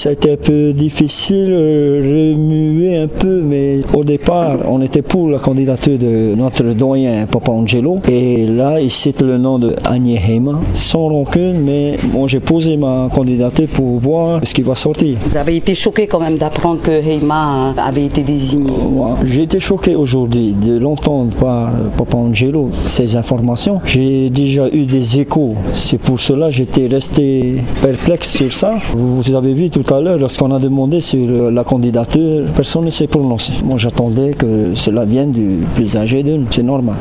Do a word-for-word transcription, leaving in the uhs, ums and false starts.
Ça a été un peu difficile, remuer un peu, mais au départ, on était pour la candidature de notre doyen, Papa Angelo. Et là, il cite le nom de Agnès Heima, sans rancune, mais bon, j'ai posé ma candidature pour voir ce qui va sortir. Vous avez été choqué quand même d'apprendre que Heima avait été désigné. J'ai été choqué aujourd'hui de l'entendre par Papa Angelo, ces informations. J'ai déjà eu des échos, c'est pour cela que j'étais resté perplexe sur ça. Vous avez vu tout à l'heure, lorsqu'on a demandé sur la candidature, personne ne s'est prononcé. Moi j'attendais que cela vienne du plus âgé d'eux, c'est normal.